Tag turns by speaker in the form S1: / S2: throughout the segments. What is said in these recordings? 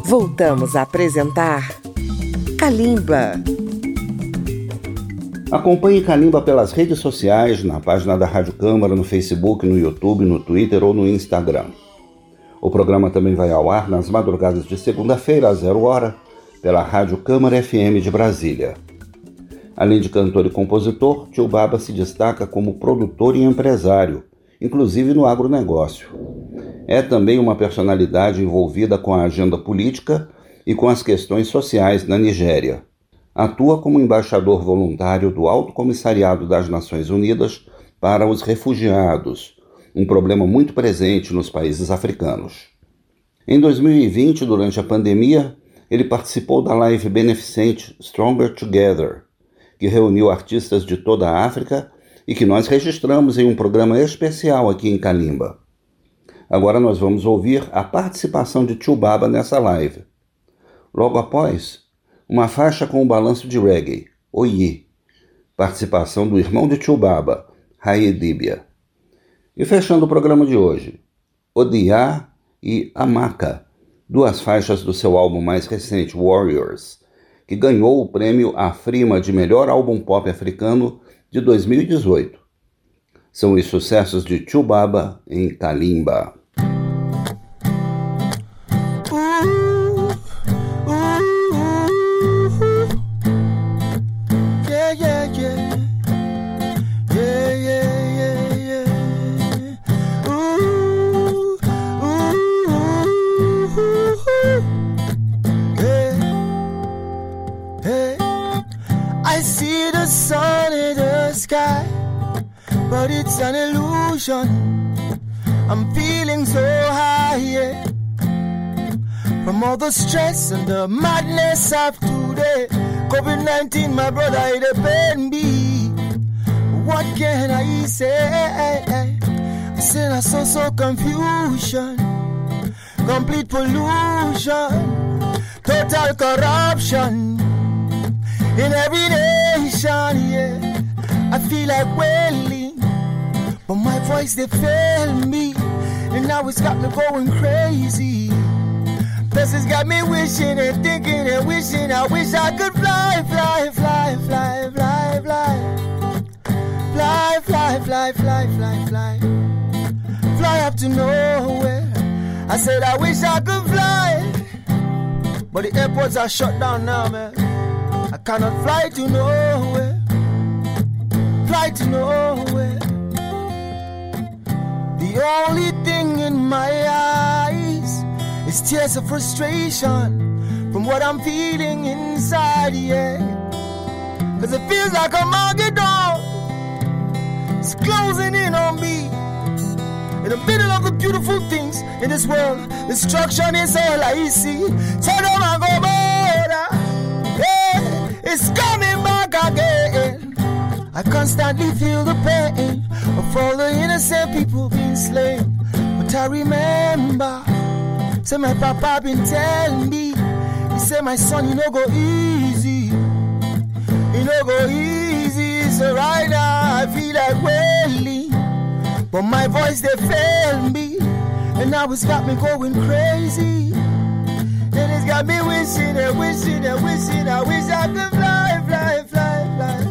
S1: Voltamos a apresentar Kalimba.
S2: Acompanhe Kalimba pelas redes sociais, na página da Rádio Câmara, no Facebook, no YouTube, no Twitter ou no Instagram. O programa também vai ao ar nas madrugadas de segunda-feira, às 0h, pela Rádio Câmara FM de Brasília. Além de cantor e compositor, Tio Baba se destaca como produtor e empresário, inclusive no agronegócio. É também uma personalidade envolvida com a agenda política e com as questões sociais na Nigéria. Atua como embaixador voluntário do Alto Comissariado das Nações Unidas para os Refugiados, um problema muito presente nos países africanos. Em 2020, durante a pandemia, ele participou da live beneficente Stronger Together, que reuniu artistas de toda a África e que nós registramos em um programa especial aqui em Kalimba. Agora nós vamos ouvir a participação de Tio Baba nessa live. Logo após, uma faixa com o balanço de reggae, Oyi, participação do irmão de Tio Baba, Haye Dibia. E fechando o programa de hoje, Odiá e Amaka, duas faixas do seu álbum mais recente, Warriors, que ganhou o prêmio Afrima de melhor álbum pop africano de 2018. São os sucessos de Tio Baba em Kalimba.
S3: But it's an illusion. I'm feeling so high, yeah. From all the stress and the madness of today. COVID-19, my brother, it pain me. What can I say? I said I saw so confusion, complete pollution, total corruption in every nation, yeah. I feel like wailing, but my voice they fail me, and now it's got me going crazy. This has got me wishing and thinking and wishing. I wish I could fly, fly, fly, fly, fly, fly, fly, fly, fly, fly, fly, fly, fly up to nowhere. I said I wish I could fly, but the airports are shut down now, man. I cannot fly to nowhere. Fly to nowhere. The only thing in my eyes is tears of frustration from what I'm feeling inside, yeah. Cause it feels like a Armageddon. It's closing in on me. In the middle of the beautiful things in this world, destruction is all I see. Sodom and Gomorrah, yeah, it's coming back again. I constantly feel the pain of all the innocent people being slain. But I remember, say my papa been telling me, he said my son, you no go easy, you no go easy. So right now I feel like wailing, but my voice they fail me, and now it's got me going crazy. And it's got me wishing and wishing and wishing. I wish I could fly, fly, fly, fly.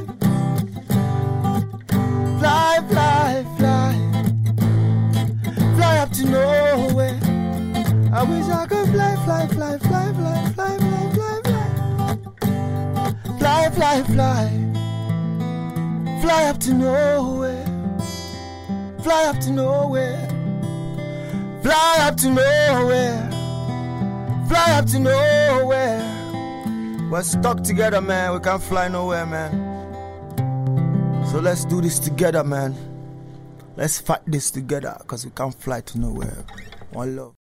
S3: Fly, fly, fly, fly up to nowhere. I wish I could fly, fly, fly, fly, fly, fly, fly, fly, fly, fly, fly, fly, fly up to nowhere. Fly up to nowhere. Fly up to nowhere. Fly up to nowhere. We're stuck together, man. We can't fly nowhere, man. So let's do this together, man. Let's fight this together, cause we can't fly to nowhere. One love.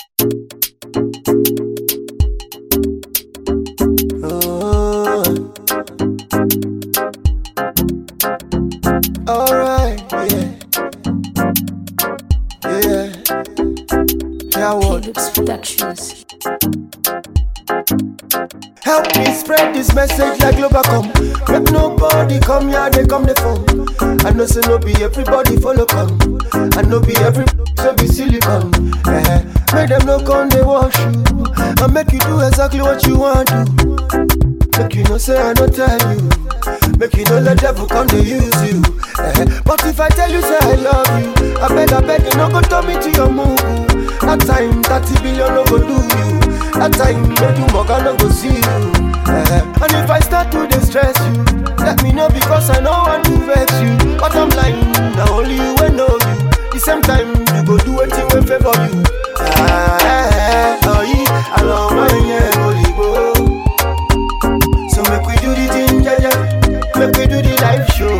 S3: Oh. Alright, yeah. Yeah. Yeah, what?
S4: Productions.
S3: Help me spread this message like Globacom. Make nobody come here, they come the phone. I know say no be everybody follow come. I know be everybody so be silicon. Make them no come they wash you. I make you do exactly what you want to. Make you no say I no tell you. Make you no let devil come to use you. But if I tell you say I love you, I beg you no go turn me to your move. That time 30 billion no go do you. That time make you mug no go see you. And if I start to distress you, let me know because I know want to vex you. But I'm lying, now only you will know you. The same time you go do anything will favor you. Oh yeah, I love my holy go. So make we do the thing, yeah. Make we do the live show.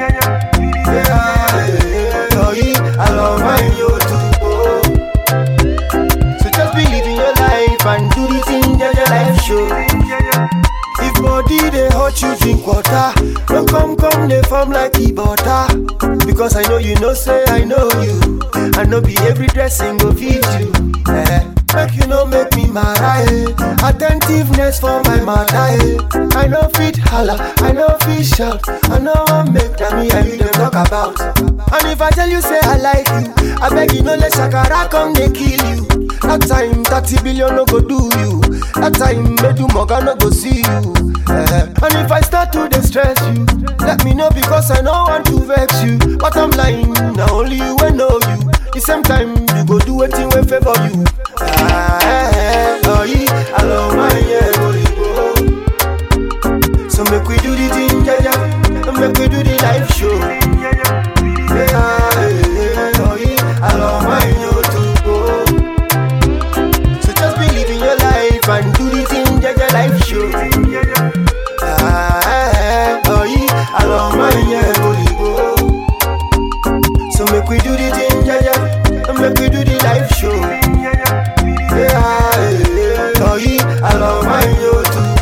S3: Oh yeah, I love my YouTube. So just believe in your life and do the thing, yeah, live show. If body they hurt you, drink water. Don't come, they form like the butter. Because I know you know, say I know you. I know be every dressing go feed you. Make you know make me mad, attentiveness for my mother. I know fit holla, I know fit shout. I know I make them me and you them talk about. And if I tell you say I like you, I beg you no let Shakara come they kill you. That time 30 billion no go do you. That time make you moga no go see you. And if I start to distress you, let me know because I know want to vex you. But I'm lying, now only you will know you. The same time you go do anything will favor you. Oh yeah, I love my holy go. So make we do the thing, yeah. Make we do the live show. Oh yeah, I love my YouTube go. So just believe in your life and do the thing, yeah, live show. Oh yeah, I love my holy go. So make we do the thing, yeah. Make we do the live show. Oh yeah, I love my YouTube.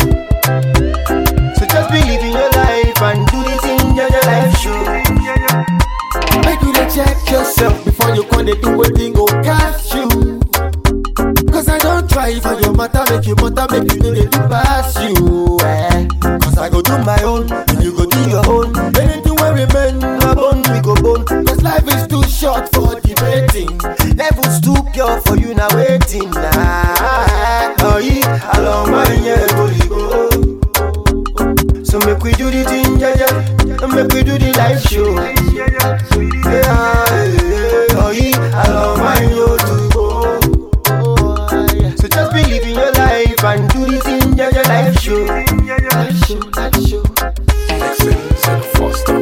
S3: So just believe in your life and do the thing, yeah, live show. Make you check yourself before you come to do a thing go catch you. Cause I don't try for your matter, make you know they do pass you. Cause I go do my own, and you go do your own. Anything where we men are bone, we go bone. Cause life is too short for debating. Levels too pure for you now waiting. Oh yeah, I love my holy go. So make we do the thing, yeah. Make we do the live show. Oh yeah, I love my YouTube. So just believe in your life and do the thing, yeah, live show. Live show. Excellence and foster.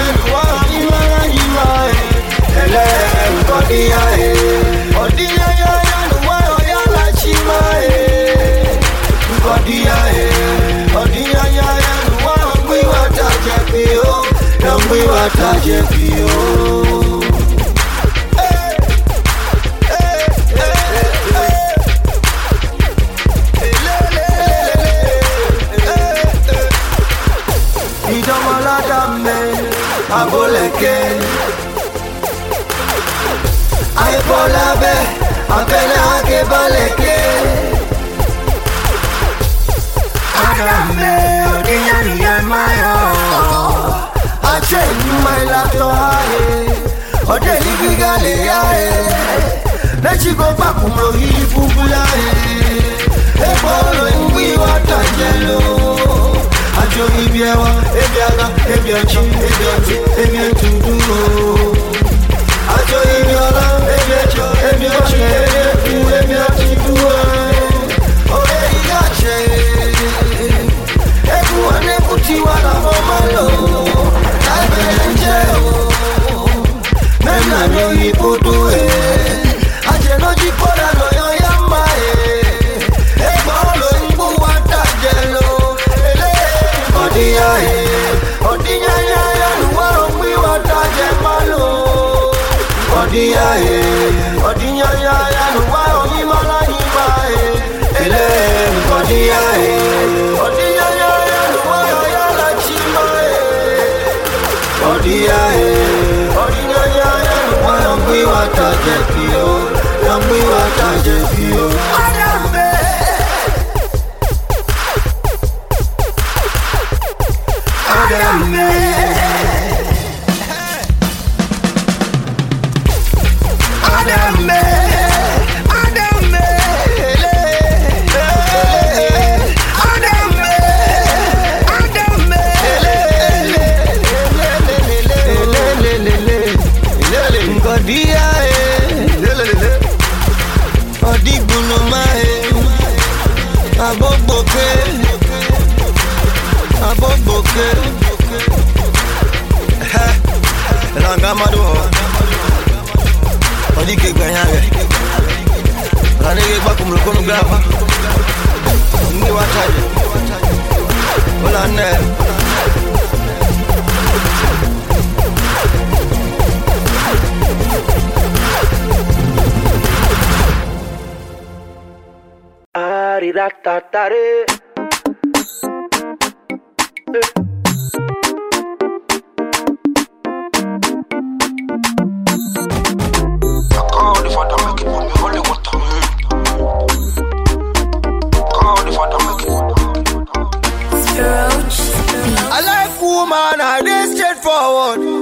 S3: Oh, baleke. Adame, Odinyani Yamayo. I change my laptop, Odeli Gigale, let you go back from Rohi Fubula. A following we were Tajelo. I join Ibiawa, Ebiaga, Ebiachi, Ebiachi, Ebiachi. I join Ibiaga, Ebiachi, Ebiachi, oh, Ebiachi. Everyone, Eputiwana, Mamalo. Nena no ipudu ajeno jipora no yoyama e bolo mbu watajelo ele odia odinya ya nuwaro mwi watajemalo odia odinya ya nuwaro nyimala nyima ele odia odinya ya nuwaro ya la chima odia odinya we want to get you, and we want to get you. Adame, Adame, Adame, Adame, Godia, Odibunuma, Aboboke, Langamadu, Odike Ganyage, Ranege Bakum Lokonographa, Niwataje, Olane. Aridatatare. I like woman, I dey straightforward.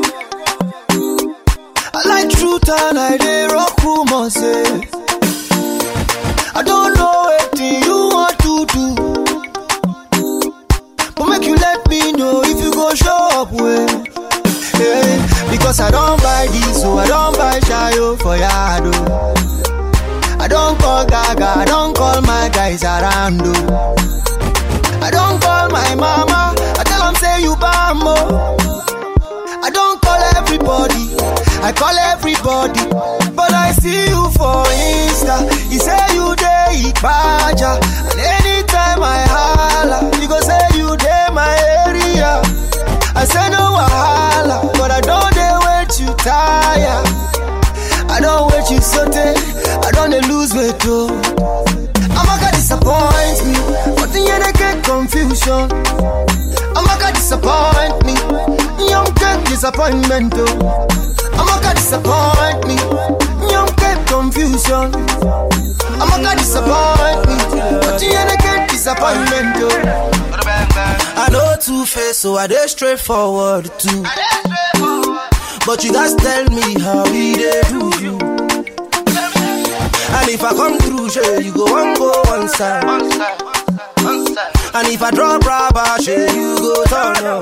S3: I like truth and I dey rock rumors, say. I don't know what you want to do, but make you let me know if you go show up well. Yeah, because I don't buy this, so I don't buy Shayo for Yado. I don't call Gaga, I don't call my guys around. I don't call my mama, I tell them say you bambo. I don't call everybody, I call everybody. But I see you for Insta, you say you dey Ikpaja. And anytime I holla, you go say you dey my area. I say no wahala, but I don't dey wait you tire. I don't wait you sote, I don't dey lose weight too. Amaka disappoint me, but the end I get confusion. Amaka disappoint me, young get disappointment too. Amaka disappoint me, young get confusion. Amaka disappoint me, but the end I get disappointment too. I know two-face, so I dey straightforward too. But you guys tell me how we dey do you. And if I come through, sure, you go one side. And if I drop rubber, sure, you go turn up.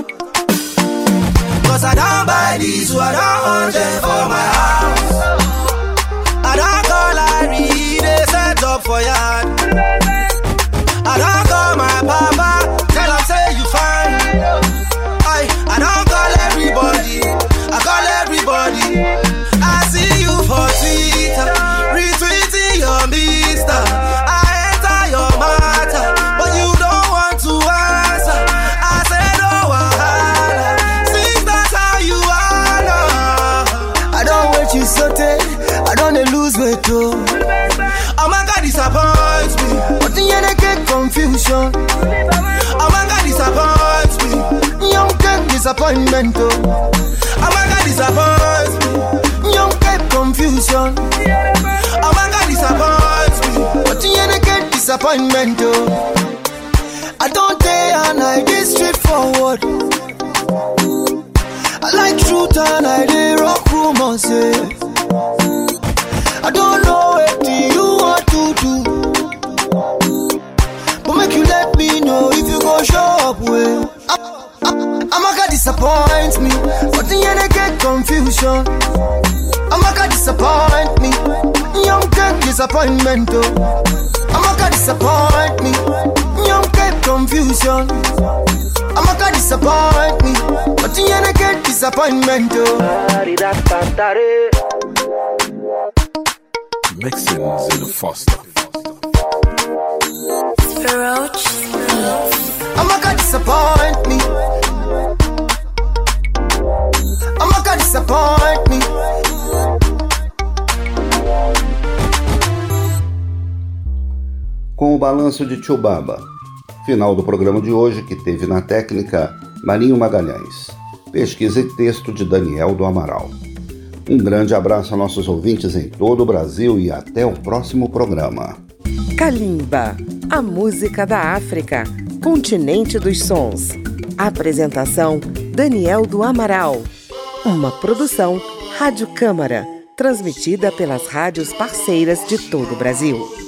S3: Cause I don't buy this, so I don't want it for my house. I don't call Larry, they set up for yard. I don't call my papa, tell him say you fine. I don't call everybody, I call everybody. I see you for Twitter, retweeting your mister. I enter your matter, but you don't want to answer. I said oh wahala, since that's how you are. I don't wait you sote, I don't lose weight too. Oh my God, disappoints me, but the end I get confusion. Oh my God, disappoints me, young get disappointment too. Oh my God, disappoints me, young get confusion. Oh my God, disappoints disappointment, oh. I don't dare and I get straightforward. I like truth and I dey rock rumors, yeah. I don't know what you want to do, but make you let me know if you go show up well. Amaka disappoint me, but the end I get confusion. Amaka disappoint me, young get disappointment, oh. Amaka disappoint me, young get confusion. Amaka disappoint me, but the end I get disappointment, oh.
S4: Mixins in the Foster.
S5: Roach.
S3: Amaka disappoint me. Amaka disappoint me.
S2: Com o balanço de Chubaba. Final do programa de hoje, que teve na técnica Marinho Magalhães. Pesquisa e texto de Daniel do Amaral. Um grande abraço a nossos ouvintes em todo o Brasil e até o próximo programa.
S1: Kalimba, a música da África, continente dos sons. Apresentação, Daniel do Amaral. Uma produção Rádio Câmara, transmitida pelas rádios parceiras de todo o Brasil.